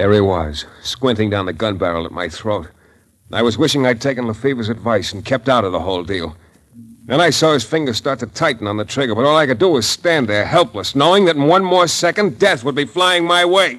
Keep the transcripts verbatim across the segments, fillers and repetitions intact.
There he was, squinting down the gun barrel at my throat. I was wishing I'd taken Lefebvre's advice and kept out of the whole deal. Then I saw his fingers start to tighten on the trigger, but all I could do was stand there, helpless, knowing that in one more second, death would be flying my way.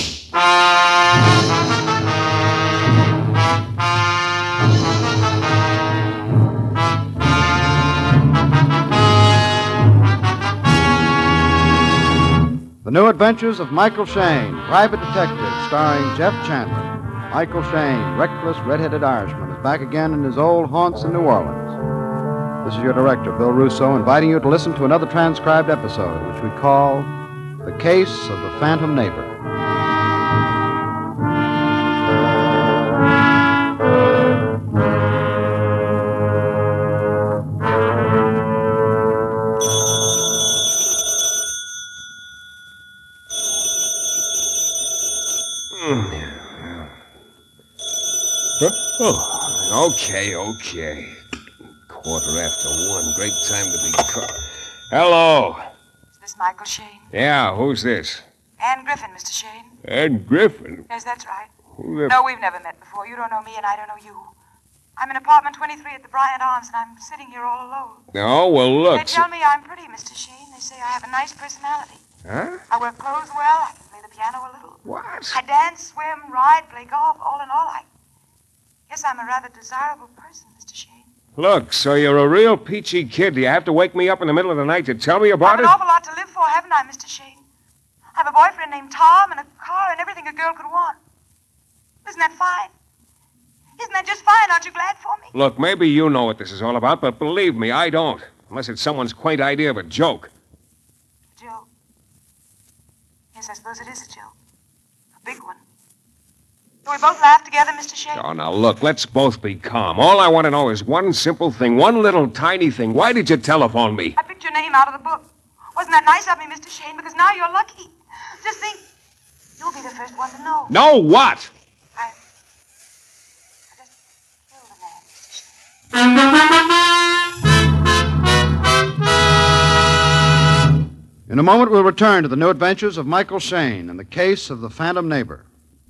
The New Adventures of Michael Shayne, Private Detective, starring Jeff Chandler. Michael Shayne, reckless, red-headed Irishman, is back again in his old haunts in New Orleans. This is your director, Bill Russo, inviting you to listen to another transcribed episode, which we call The Case of the Phantom Neighbor. Oh, okay, okay. Quarter after one. Great time to be caught. Hello. Is this Michael Shayne? Yeah, who's this? Anne Griffin, Mister Shayne. Anne Griffin? Yes, that's right. Who the... No, we've never met before. You don't know me, and I don't know you. I'm in apartment twenty-three at the Bryant Arms, and I'm sitting here all alone. Oh, well, look. They tell me I'm pretty, Mister Shayne. They say I have a nice personality. Huh? I wear clothes well. I can play the piano a little. What? I dance, swim, ride, play golf. All in all, I guess I'm a rather desirable person, Mister Shayne. Look, so you're a real peachy kid. Do you have to wake me up in the middle of the night to tell me about I've it? an awful lot to live for, haven't I, Mister Shayne? I have a boyfriend named Tom and a car and everything a girl could want. Isn't that fine? Isn't that just fine? Aren't you glad for me? Look, maybe you know what this is all about, but believe me, I don't. Unless it's someone's quaint idea of a joke. A joke? Yes, I suppose it is a joke. A big one. Do we both laugh together, Mister Shayne? Oh, now, look, let's both be calm. All I want to know is one simple thing, one little tiny thing. Why did you telephone me? I picked your name out of the book. Wasn't that nice of me, Mister Shayne? Because now you're lucky. Just think, you'll be the first one to know. Know what? I... I just killed a man, Mister Shayne. In a moment, we'll return to the New Adventures of Michael Shayne and the Case of the Phantom Neighbor.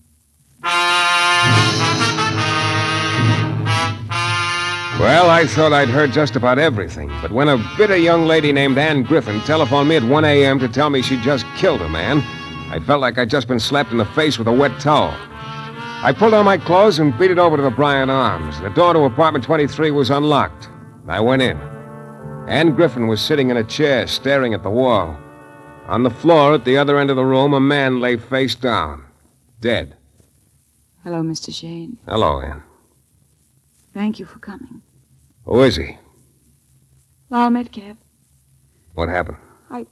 Well, I thought I'd heard just about everything, but when a bitter young lady named Anne Griffin telephoned me at one a.m. to tell me she'd just killed a man, I felt like I'd just been slapped in the face with a wet towel. I pulled on my clothes and beat it over to the Bryant Arms. The door to apartment twenty-three was unlocked. I went in. Anne Griffin was sitting in a chair, staring at the wall. On the floor at the other end of the room, a man lay face down, dead. Hello, Mister Shayne. Hello, Anne. Thank you for coming. Who is he? Lyle Metcalf. What happened? I...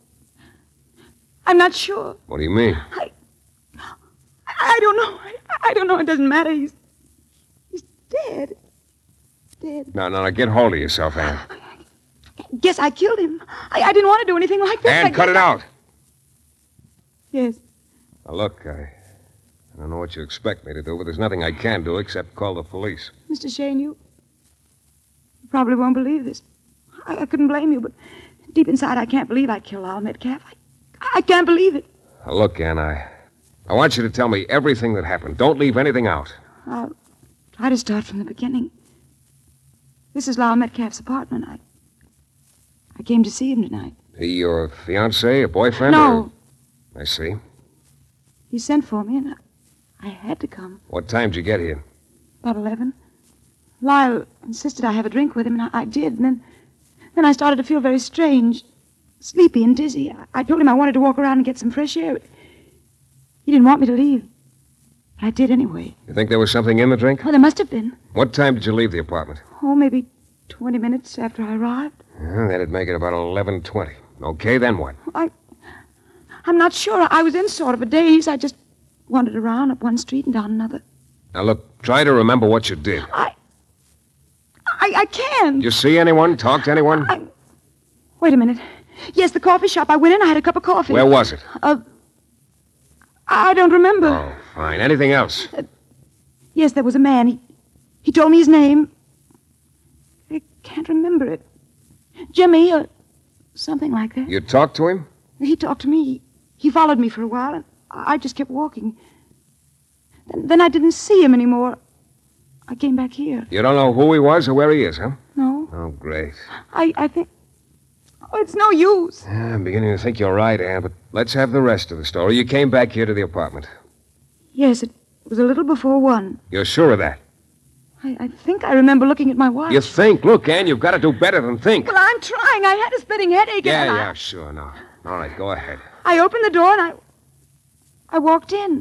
I'm not sure. What do you mean? I... I don't know. I, I don't know. It doesn't matter. He's... He's dead. Dead. No, no, no. Get hold of yourself, Anne. I, I guess I killed him. I, I didn't want to do anything like that. Anne, cut it out. Yes. Now, look, I... I don't know what you expect me to do, but there's nothing I can do except call the police. Mister Shayne, you... you probably won't believe this. I, I couldn't blame you, but deep inside I can't believe I killed Lyle Metcalf. I, I can't believe it. Now, look, Anne, I... I want you to tell me everything that happened. Don't leave anything out. I'll try to start from the beginning. This is Lyle Metcalf's apartment. I... I came to see him tonight. He your fiancé, a boyfriend? No. Or... I see. He sent for me, and I... I had to come. What time did you get here? About eleven. Lyle insisted I have a drink with him, and I, I did. And then, then I started to feel very strange, sleepy and dizzy. I, I told him I wanted to walk around and get some fresh air. He didn't want me to leave. But I did anyway. You think there was something in the drink? Oh, there must have been. What time did you leave the apartment? Oh, maybe twenty minutes after I arrived. Yeah, that'd make it about eleven twenty. Okay, then what? I... I'm not sure. I was in sort of a daze. I just... wandered around up one street and down another. Now, look, try to remember what you did. I... I, I can't. Did you see anyone? Talk to anyone? I... Wait a minute. Yes, the coffee shop. I went in. I had a cup of coffee. Where was it? Uh... I don't remember. Oh, fine. Anything else? Uh, yes, there was a man. He... He told me his name. I can't remember it. Jimmy, or something like that. You talked to him? He talked to me. He followed me for a while, and I just kept walking. And then I didn't see him anymore. I came back here. You don't know who he was or where he is, huh? No. Oh, great. I, I think... Oh, it's no use. Yeah, I'm beginning to think you're right, Ann, but let's have the rest of the story. You came back here to the apartment. Yes, it was a little before one. You're sure of that? I, I think I remember looking at my watch. You think? Look, Ann, you've got to do better than think. Well, I'm trying. I had a splitting headache. Yeah, and yeah, I, sure, no. All right, go ahead. I opened the door and I... I walked in.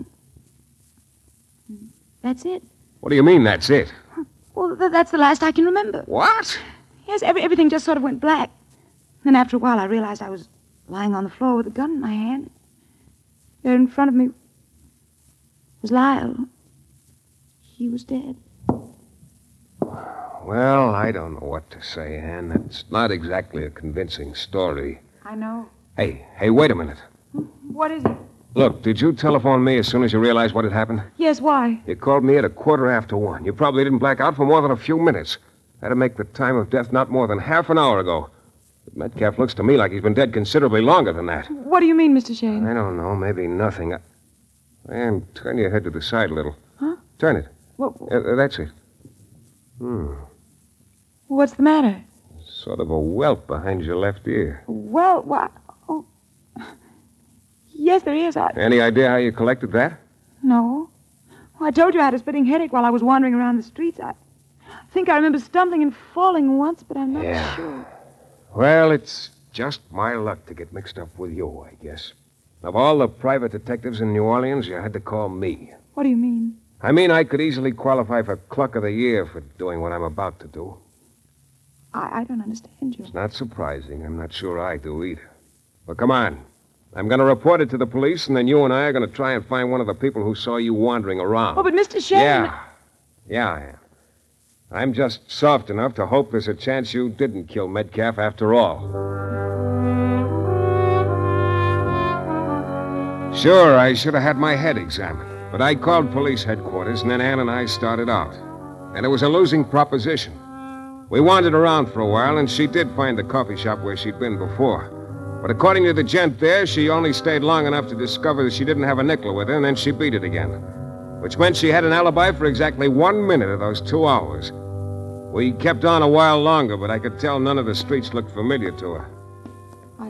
That's it. What do you mean, that's it? Well, th- that's the last I can remember. What? Yes, every, everything just sort of went black. Then after a while, I realized I was lying on the floor with a gun in my hand. There in front of me was Lyle. He was dead. Well, I don't know what to say, Ann. That's not exactly a convincing story. I know. Hey, hey, wait a minute. What is it? Look, did you telephone me as soon as you realized what had happened? Yes, why? You called me at a quarter after one. You probably didn't black out for more than a few minutes. That'd make the time of death not more than half an hour ago. But Metcalf looks to me like he's been dead considerably longer than that. What do you mean, Mister Shane? I don't know. Maybe nothing. I... Ann, turn your head to the side a little. Huh? Turn it. What, Uh, that's it. Hmm. what's the matter? Sort of a welt behind your left ear. Well, what? Oh. Yes, there is. I... Any idea how you collected that? No. Well, I told you I had a splitting headache while I was wandering around the streets. I think I remember stumbling and falling once, but I'm not Yeah. sure. Well, it's just my luck to get mixed up with you, I guess. Of all the private detectives in New Orleans, you had to call me. What do you mean? I mean, I could easily qualify for Cluck of the Year for doing what I'm about to do. I, I don't understand you. It's not surprising. I'm not sure I do either. But come on. I'm going to report it to the police, and then you and I are going to try and find one of the people who saw you wandering around. Oh, but Mister Shane... Yeah. Yeah, I am. I'm just soft enough to hope there's a chance you didn't kill Metcalf after all. Sure, I should have had my head examined. But I called police headquarters, and then Ann and I started out. And it was a losing proposition. We wandered around for a while, and she did find the coffee shop where she'd been before. But according to the gent there, she only stayed long enough to discover that she didn't have a nickel with her, and then she beat it again. Which meant she had an alibi for exactly one minute of those two hours. We kept on a while longer, but I could tell none of the streets looked familiar to her. I...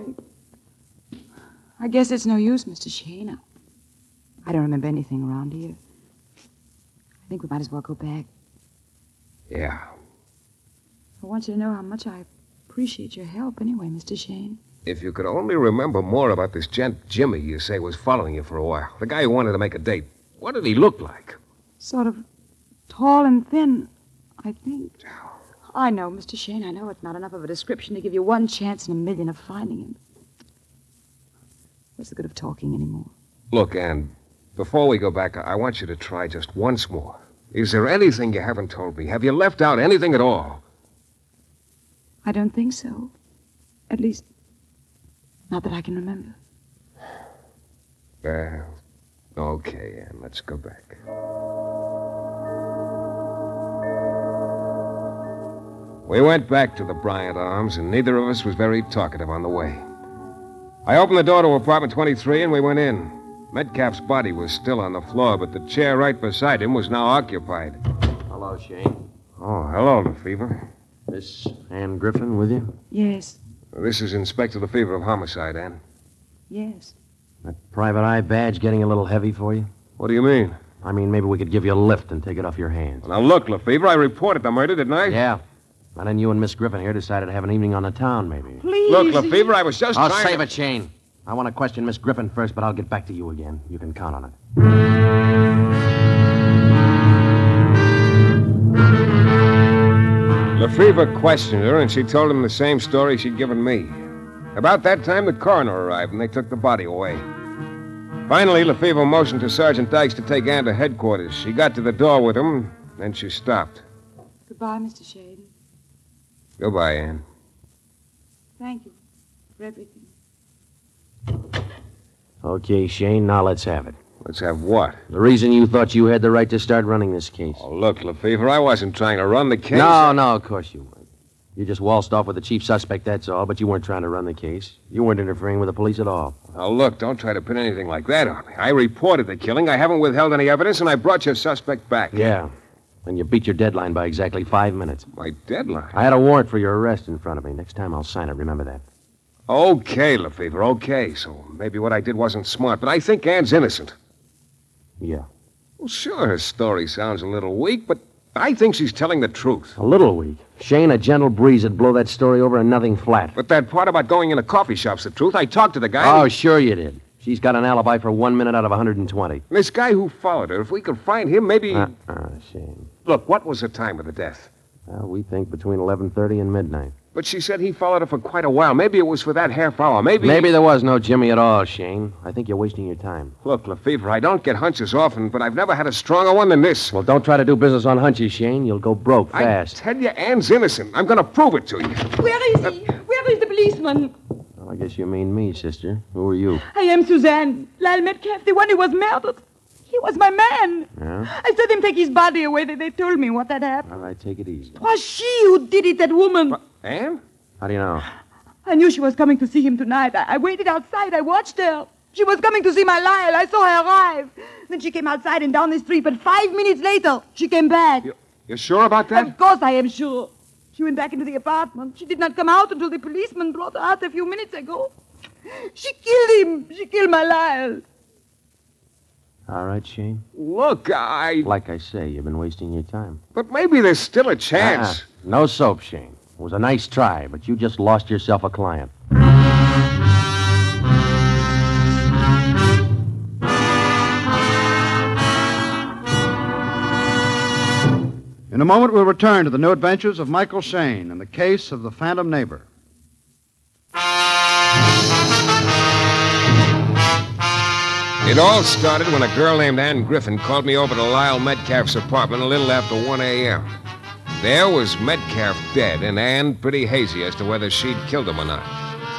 I guess it's no use, Mister Shane. I, I don't remember anything around here. I think we might as well go back. Yeah. I want you to know how much I appreciate your help anyway, Mister Shane. If you could only remember more about this gent Jimmy you say was following you for a while. The guy who wanted to make a date. What did he look like? Sort of tall and thin, I think. I know, Mister Shane, I know it's not enough of a description to give you one chance in a million of finding him. What's the good of talking anymore? Look, Ann, before we go back, I want you to try just once more. Is there anything you haven't told me? Have you left out anything at all? I don't think so. At least, not that I can remember. Well, okay, Ann, let's go back. We went back to the Bryant Arms, and neither of us was very talkative on the way. I opened the door to apartment twenty-three, and we went in. Metcalf's body was still on the floor, but the chair right beside him was now occupied. Hello, Shane. Oh, hello, Lefevre. Miss Ann Griffin with you? Yes, This is Inspector Lefevre of Homicide, Ann. yes. That private eye badge getting a little heavy for you? What do you mean? I mean, maybe we could give you a lift and take it off your hands. Now, look, Lefevre, I reported the murder, didn't I? Yeah. And then you and Miss Griffin here decided to have an evening on the town, maybe. Please. Look, Lefevre, I was just I'll trying save to... it, Shane. I want to question Miss Griffin first, but I'll get back to you again. You can count on it. Lefevre questioned her, and she told him the same story she'd given me. About that time, the coroner arrived, and they took the body away. Finally, Lefevre motioned to Sergeant Dykes to take Ann to headquarters. She got to the door with him, then she stopped. Goodbye, Mister Shane. Goodbye, Ann. Thank you for everything. Okay, Shane, now let's have it. Let's have what? The reason you thought you had the right to start running this case. Oh, look, Lefevre, I wasn't trying to run the case. No, no, of course you weren't. You just waltzed off with the chief suspect, that's all, but you weren't trying to run the case. You weren't interfering with the police at all. Now, look, don't try to pin anything like that on me. I reported the killing. I haven't withheld any evidence, and I brought your suspect back. Yeah. And you beat your deadline by exactly five minutes. My deadline? I had a warrant for your arrest in front of me. Next time I'll sign it. Remember that. Okay, Lefevre, okay. So maybe what I did wasn't smart, but I think Ann's innocent. Yeah. Well, sure, her story sounds a little weak, but I think she's telling the truth. A little weak. Shane, a gentle breeze would blow that story over and nothing flat. But that part about going into coffee shop's the truth. I talked to the guy. Oh, and... sure you did. She's got an alibi for one minute out of one hundred twenty. This guy who followed her, if we could find him, maybe... Uh-uh, Shane. Look, what was the time of the death? Well, we think between eleven thirty and midnight. But she said he followed her for quite a while. Maybe it was for that half hour. Maybe... Maybe there was no Jimmy at all, Shane. I think you're wasting your time. Look, Lefevre, I don't get hunches often, but I've never had a stronger one than this. Well, don't try to do business on hunches, Shane. You'll go broke fast. I tell you, Ann's innocent. I'm going to prove it to you. Where is he? Where is the policeman? Well, I guess you mean me, sister. Who are you? I am Suzanne. Lyle Metcalf, the one who was murdered. He was my man. Yeah? I saw them take his body away. They, they told me what had happened. All right, take it easy. It was she who did it, that woman. What? Ann? How do you know? I knew she was coming to see him tonight. I, I waited outside. I watched her. She was coming to see my Lyle. I saw her arrive. Then she came outside and down the street, but five minutes later, she came back. You, you're sure about that? Of course I am sure. She went back into the apartment. She did not come out until the policeman brought her out a few minutes ago. She killed him. She killed my Lyle. All right, Shane. Look, I... Like I say, you've been wasting your time. But maybe there's still a chance. Ah, no soap, Shane. It was a nice try, but you just lost yourself a client. In a moment, we'll return to the new adventures of Michael Shayne and the case of the Phantom Neighbor. It all started when a girl named Ann Griffin called me over to Lyle Metcalf's apartment a little after one a.m. There was Metcalf dead, and Ann pretty hazy as to whether she'd killed him or not.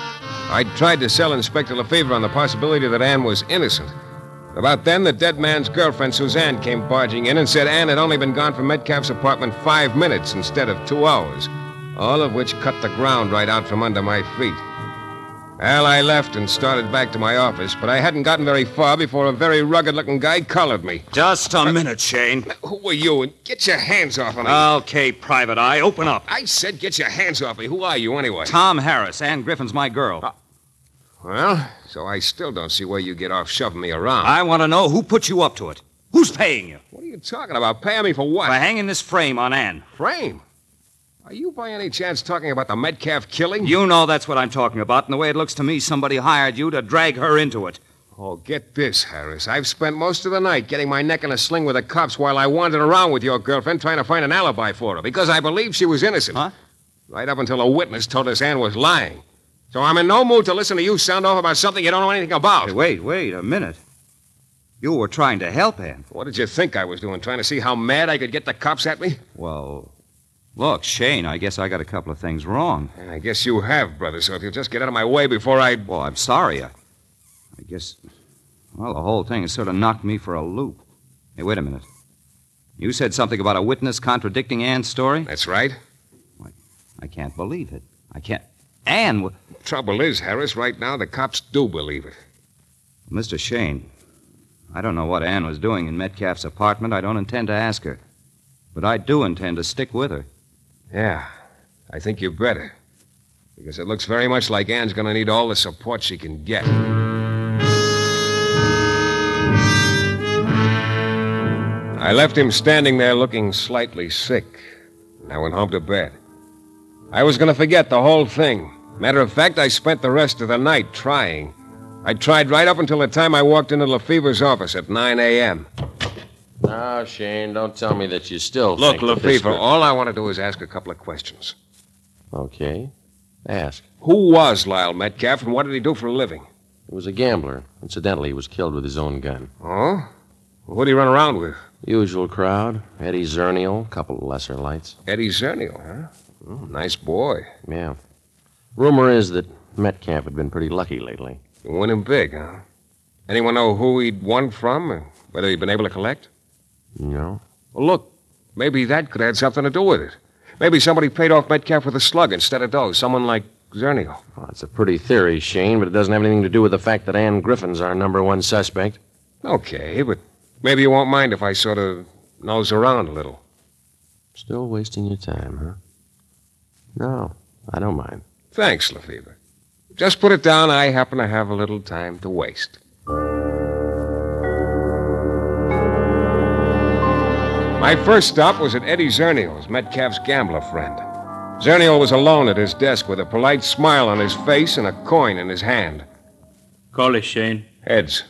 I'd tried to sell Inspector Lefevre on the possibility that Ann was innocent. About then, the dead man's girlfriend, Suzanne, came barging in and said Ann had only been gone from Metcalf's apartment five minutes instead of two hours, all of which cut the ground right out from under my feet. Well, I left and started back to my office, but I hadn't gotten very far before a very rugged-looking guy collared me. Just a minute, Shane. Who are you? And get your hands off of me. Okay, Private Eye, open up. I said get your hands off me. Who are you, anyway? Tom Harris. Ann Griffin's my girl. Uh, well, so I still don't see where you get off shoving me around. I want to know who put you up to it. Who's paying you? What are you talking about? Paying me for what? For hanging this frame on Ann. Frame? Are you by any chance talking about the Metcalf killing? You know that's what I'm talking about, and the way it looks to me, somebody hired you to drag her into it. Oh, get this, Harris. I've spent most of the night getting my neck in a sling with the cops while I wandered around with your girlfriend trying to find an alibi for her, because I believe she was innocent. Huh? Right up until a witness told us Ann was lying. So I'm in no mood to listen to you sound off about something you don't know anything about. Hey, wait, wait a minute. You were trying to help Ann. What did you think I was doing, trying to see how mad I could get the cops at me? Well, look, Shane, I guess I got a couple of things wrong. And I guess you have, brother, so if you'll just get out of my way before I... Well, I'm sorry. I, I guess... Well, the whole thing has sort of knocked me for a loop. Hey, wait a minute. You said something about a witness contradicting Ann's story? That's right. I, I can't believe it. I can't... Ann... W- Trouble is, Harris, right now the cops do believe it. Mister Shane, I don't know what Ann was doing in Metcalf's apartment. I don't intend to ask her. But I do intend to stick with her. Yeah, I think you better. Because it looks very much like Ann's going to need all the support she can get. I left him standing there looking slightly sick. And I went home to bed. I was going to forget the whole thing. Matter of fact, I spent the rest of the night trying. I tried right up until the time I walked into Lefevre's office at nine a.m. Now, Shane, don't tell me that you still Look, think that this Lefevre, could- all I want to do is ask a couple of questions. Okay. Ask. Who was Lyle Metcalf, and what did he do for a living? He was a gambler. Incidentally, he was killed with his own gun. Oh? Who did he run around with? Usual crowd. Eddie Zernial, couple of lesser lights. Eddie Zernial, huh? Oh, nice boy. Yeah. Rumor is that Metcalf had been pretty lucky lately. You won him big, huh? Anyone know who he'd won from, or whether he'd been able to collect? No? Well, look, maybe that could have something to do with it. Maybe somebody paid off Metcalf with a slug instead of dough. Someone like Zernio. Well, it's a pretty theory, Shane, but it doesn't have anything to do with the fact that Ann Griffin's our number one suspect. Okay, but maybe you won't mind if I sort of nose around a little. Still wasting your time, huh? No, I don't mind. Thanks, Lefevre. Just put it down. I happen to have a little time to waste. My first stop was at Eddie Zernio's, Metcalf's gambler friend. Zernio was alone at his desk with a polite smile on his face and a coin in his hand. Call it, Shane. Heads.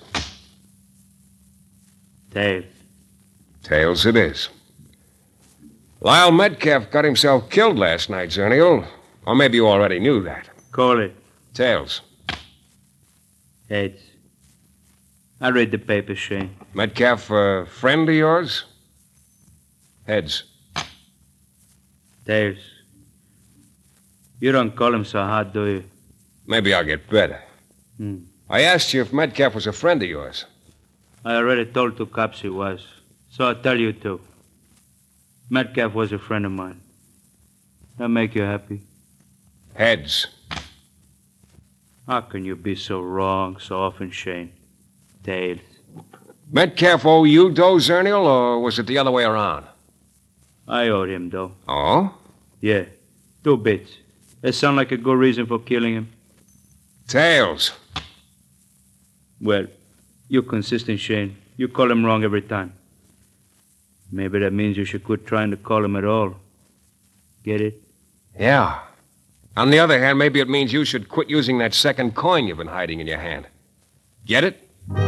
Tails. Tails it is. Lyle Metcalf got himself killed last night, Zernio. Or maybe you already knew that. Call it. Tails. Heads. I read the paper, Shane. Metcalf a friend of yours? Heads. Tails. You don't call him so hard, do you? Maybe I'll get better. Hmm. I asked you if Metcalf was a friend of yours. I already told two cops he was, so I'll tell you too. Metcalf was a friend of mine. That make you happy? Heads. How can you be so wrong so often, Shane? Tails. Metcalf owe you dough, Zernio, or was it the other way around? I owed him, though. Oh? Yeah, two bits. That sound like a good reason for killing him? Tails. Well, you're consistent, Shane. You call him wrong every time. Maybe that means you should quit trying to call him at all. Get it? Yeah. On the other hand, maybe it means you should quit using that second coin you've been hiding in your hand. Get it?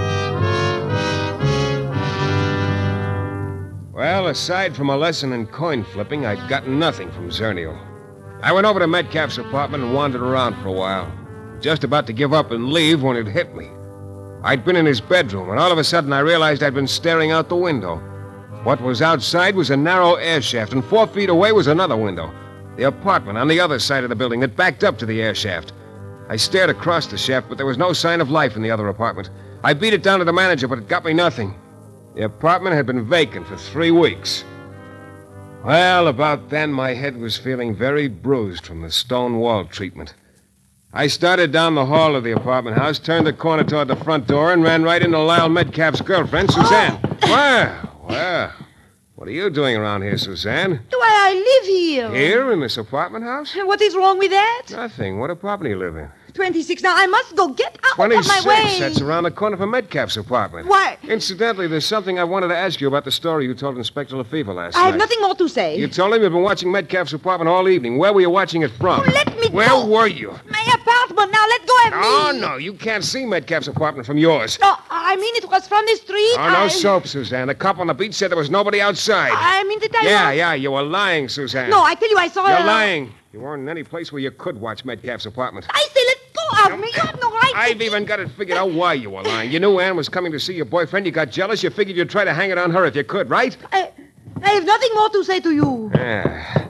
Well, aside from a lesson in coin flipping, I'd gotten nothing from Zernio. I went over to Metcalf's apartment and wandered around for a while. Just about to give up and leave when it hit me. I'd been in his bedroom, and all of a sudden I realized I'd been staring out the window. What was outside was a narrow air shaft, and four feet away was another window. The apartment on the other side of the building that backed up to the air shaft. I stared across the shaft, but there was no sign of life in the other apartment. I beat it down to the manager, but it got me nothing. The apartment had been vacant for three weeks. Well, about then, my head was feeling very bruised from the stone wall treatment. I started down the hall of the apartment house, turned the corner toward the front door, and ran right into Lyle Metcalf's girlfriend, Suzanne. Well, well, what are you doing around here, Suzanne? Why, I live here. Here, in this apartment house? What is wrong with that? Nothing. What apartment do you live in? twenty-six. Now, I must go. Get out twenty-six. of my way. That's around the corner from Metcalf's apartment. Why? Incidentally, there's something I wanted to ask you about the story you told Inspector Lefevre last I night. have nothing more to say. You told him you'd been watching Metcalf's apartment all evening. Where were you watching it from? Oh, let me Where go. were you? My apartment. Now, let go of me. Oh, no, you can't see Metcalf's apartment from yours. No, I mean it was from the street. Oh, no I... soap, Suzanne. The cop on the beach said there was nobody outside. I mean that I Yeah, was... yeah, you were lying, Suzanne. No, I tell you, I saw You're her... lying. You weren't in any place where you could watch Metcalf's apartment. I say let go of me. You have no right to... I've even got it figured out why you were lying. You knew Ann was coming to see your boyfriend. You got jealous. You figured you'd try to hang it on her if you could, right? I, I have nothing more to say to you. Yeah.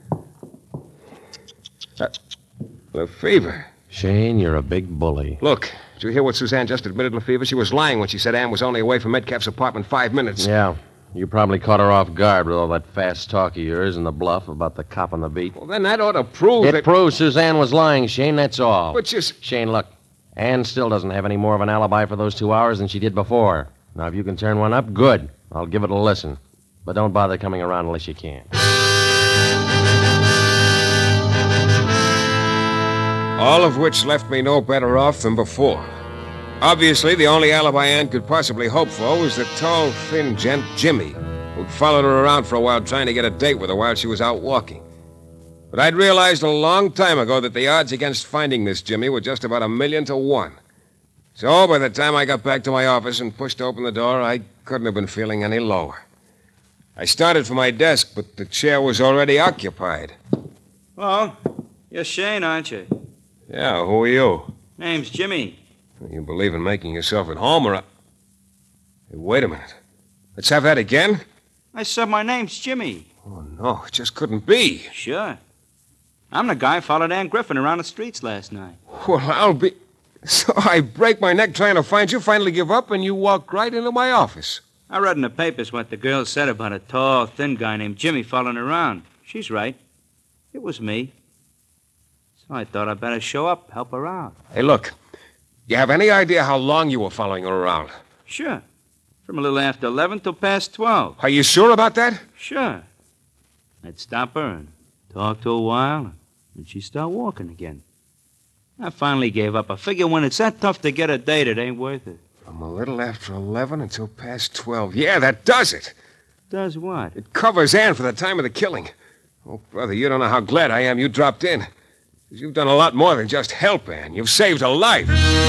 Uh, Lefevre. Shane, you're a big bully. Look, did you hear what Suzanne just admitted, Lefevre? She was lying when she said Ann was only away from Metcalf's apartment five minutes. Yeah. You probably caught her off guard with all that fast talk of yours and the bluff about the cop on the beat. Well, then that ought to prove It that... proves Suzanne was lying, Shane, that's all. But just... Shane, look, Ann still doesn't have any more of an alibi for those two hours than she did before. Now, if you can turn one up, good. I'll give it a listen. But don't bother coming around unless you can. All of which left me no better off than before. Obviously, the only alibi Ann could possibly hope for was the tall, thin gent, Jimmy, who'd followed her around for a while trying to get a date with her while she was out walking. But I'd realized a long time ago that the odds against finding this Jimmy were just about a million to one. So by the time I got back to my office and pushed open the door, I couldn't have been feeling any lower. I started for my desk, but the chair was already occupied. Well, you're Shane, aren't you? Yeah, who are you? Name's Jimmy. You believe in making yourself at home, or... I... Hey, wait a minute. Let's have that again? I said my name's Jimmy. Oh, no, it just couldn't be. Sure. I'm the guy who followed Ann Griffin around the streets last night. Well, I'll be... So I break my neck trying to find you, finally give up, and you walk right into my office. I read in the papers what the girl said about a tall, thin guy named Jimmy following around. She's right. It was me. So I thought I'd better show up, help her out. Hey, look. You have any idea how long you were following her around? Sure. From a little after eleven till past twelve. Are you sure about that? Sure. I'd stop her and talk to her a while, and she'd start walking again. I finally gave up. I figure when it's that tough to get a date, it ain't worth it. From a little after eleven until past twelve. Yeah, that does it. Does what? It covers Ann for the time of the killing. Oh, brother, you don't know how glad I am you dropped in. 'Cause you've done a lot more than just help Ann. You've saved her life.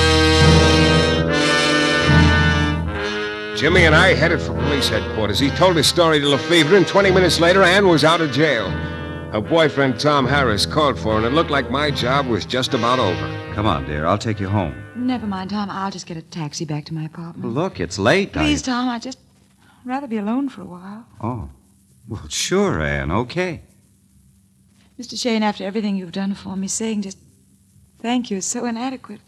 Jimmy and I headed for police headquarters. He told his story to Lefevre, and twenty minutes later, Ann was out of jail. Her boyfriend, Tom Harris, called for her, and it looked like my job was just about over. Come on, dear. I'll take you home. Never mind, Tom. I'll just get a taxi back to my apartment. Look, it's late. Please, I... Tom, I'd just rather be alone for a while. Oh. Well, sure, Ann. Okay. Mister Shane, after everything you've done for me, saying just thank you is so inadequate.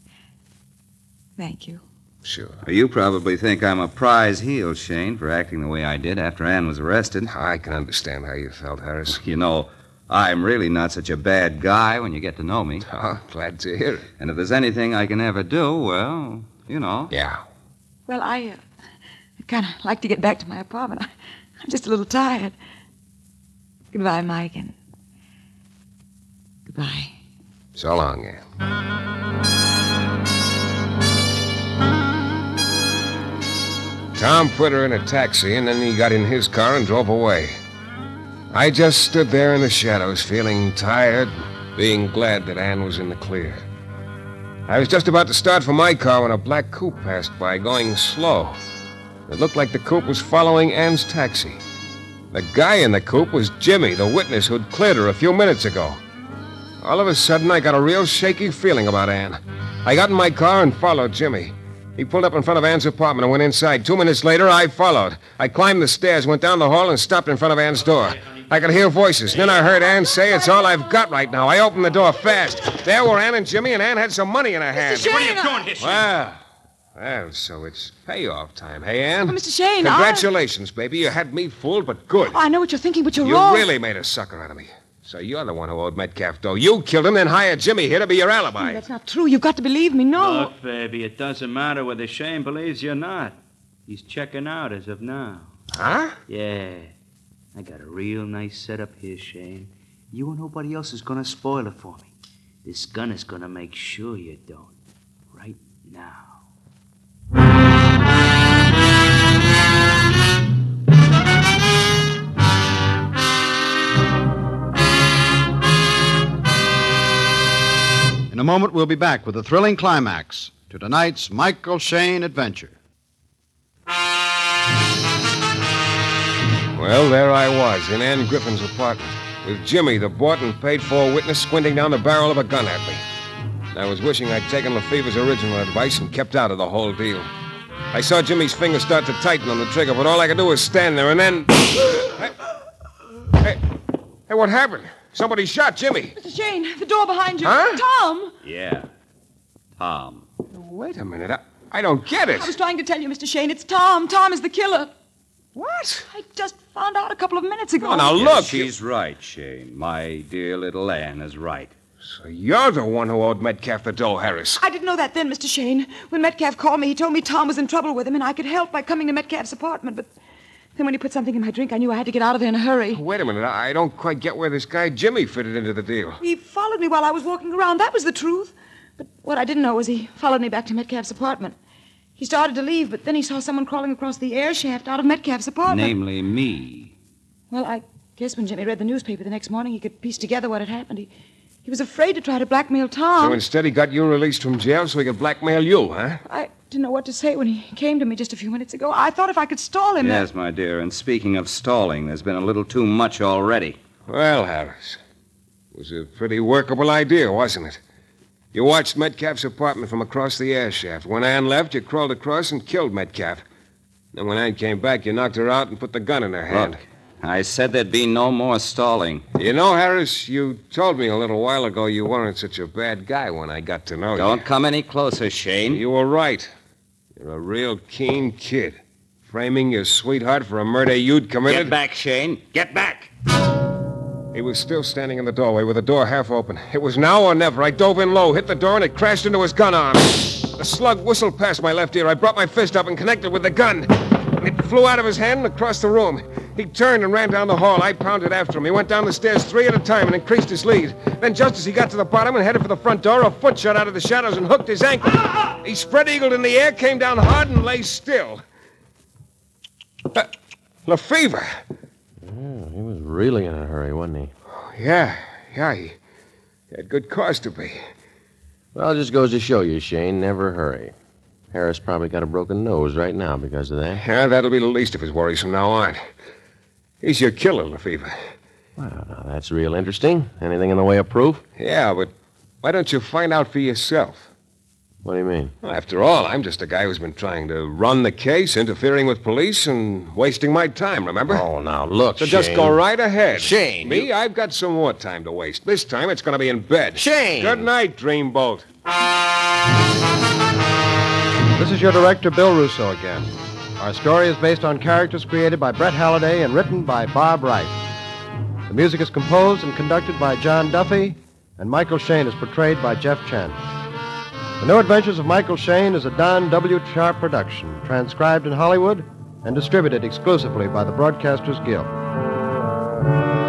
Thank you. Sure. You probably think I'm a prize heel, Shane, for acting the way I did after Ann was arrested. I can understand how you felt, Harris. You know, I'm really not such a bad guy when you get to know me. Oh, glad to hear it. And if there's anything I can ever do, well, you know. Yeah. Well, I, uh, I'd kind of like to get back to my apartment. I, I'm just a little tired. Goodbye, Mike, and goodbye. So long, Ann. Tom put her in a taxi, and then he got in his car and drove away. I just stood there in the shadows, feeling tired, being glad that Ann was in the clear. I was just about to start for my car when a black coupe passed by, going slow. It looked like the coupe was following Ann's taxi. The guy in the coupe was Jimmy, the witness who'd cleared her a few minutes ago. All of a sudden, I got a real shaky feeling about Ann. I got in my car and followed Jimmy. He pulled up in front of Ann's apartment and went inside. Two minutes later, I followed. I climbed the stairs, went down the hall, and stopped in front of Ann's door. I could hear voices. Then I heard Ann say, "It's all I've got right now." I opened the door fast. There were Ann and Jimmy, and Ann had some money in her hand. Mister Shane, what are you doing here? Well, well, so it's payoff time. Hey, Ann? Oh, Mister Shane, Congratulations, baby. You had me fooled, but good. Oh, I know what you're thinking, but you're You wrong. really made a sucker out of me. So you're the one who owed Metcalf dough. You killed him, then hired Jimmy here to be your alibi. That's not true. You've got to believe me. No. Look, baby, it doesn't matter whether Shane believes you or not. He's checking out as of now. Huh? Yeah. I got a real nice setup here, Shane. You and nobody else is gonna spoil it for me. This gun is gonna make sure you don't. Right now. In a moment, we'll be back with a thrilling climax to tonight's Michael Shane adventure. Well, there I was, in Ann Griffin's apartment, with Jimmy, the bought and paid-for witness, squinting down the barrel of a gun at me. I was wishing I'd taken Lefevre's original advice and kept out of the whole deal. I saw Jimmy's fingers start to tighten on the trigger, but all I could do was stand there, and then... hey, hey, hey, what happened? Somebody shot Jimmy. Mister Shane, the door behind you. Huh? Tom! Yeah. Tom. Wait a minute. I, I don't get it. I was trying to tell you, Mister Shane, it's Tom. Tom is the killer. What? I just found out a couple of minutes ago. Oh, now Yes, look. she's right, Shane. My dear little Ann is right. So you're the one who owed Metcalf the dough, Harris. I didn't know that then, Mister Shane. When Metcalf called me, he told me Tom was in trouble with him and I could help by coming to Metcalf's apartment. But then when he put something in my drink, I knew I had to get out of there in a hurry. Wait a minute. I don't quite get where this guy Jimmy fitted into the deal. He followed me while I was walking around. That was the truth. But what I didn't know was he followed me back to Metcalf's apartment. He started to leave, but then he saw someone crawling across the air shaft out of Metcalf's apartment. Namely, me. Well, I guess when Jimmy read the newspaper the next morning, he could piece together what had happened. He, he was afraid to try to blackmail Tom. So instead he got you released from jail so he could blackmail you, huh? I didn't know what to say when he came to me just a few minutes ago. I thought if I could stall him... Yes, my dear. And speaking of stalling, there's been a little too much already. Well, Harris, it was a pretty workable idea, wasn't it? You watched Metcalf's apartment from across the air shaft. When Ann left, you crawled across and killed Metcalf. Then when Ann came back, you knocked her out and put the gun in her hand. Look, I said there'd be no more stalling. You know, Harris, you told me a little while ago you weren't such a bad guy when I got to know Don't you. come any closer, Shane. You were right. You're a real keen kid. Framing your sweetheart for a murder you'd committed. Get back, Shane. Get back. He was still standing in the doorway with the door half open. It was now or never. I dove in low, hit the door, and it crashed into his gun arm. The slug whistled past my left ear. I brought my fist up and connected with the gun. It flew out of his hand and across the room. He turned and ran down the hall. I pounded after him. He went down the stairs three at a time and increased his lead. Then just as he got to the bottom and headed for the front door, a foot shot out of the shadows and hooked his ankle. He spread-eagled in the air, came down hard, and lay still. Uh, Lefevre. Yeah, he was really in a hurry, wasn't he? Yeah, yeah, he had good cause to be. Well, it just goes to show you, Shane, never hurry. Harris probably got a broken nose right now because of that. Yeah, that'll be the least of his worries from now on. He's your killer, Lefevre. Well, now that's real interesting. Anything in the way of proof? Yeah, but why don't you find out for yourself? What do you mean? Well, after all, I'm just a guy who's been trying to run the case, interfering with police, and wasting my time, remember? Oh, now look, So Shane. just go right ahead. Shane, Me, you- I've got some more time to waste. This time it's going to be in bed. Shane! Good night, Dreamboat. This is your director, Bill Russo, again. Our story is based on characters created by Brett Halliday and written by Bob Wright. The music is composed and conducted by John Duffy, and Michael Shane is portrayed by Jeff Chandler. The New Adventures of Michael Shane is a Don W. Sharp production, transcribed in Hollywood and distributed exclusively by the Broadcasters Guild.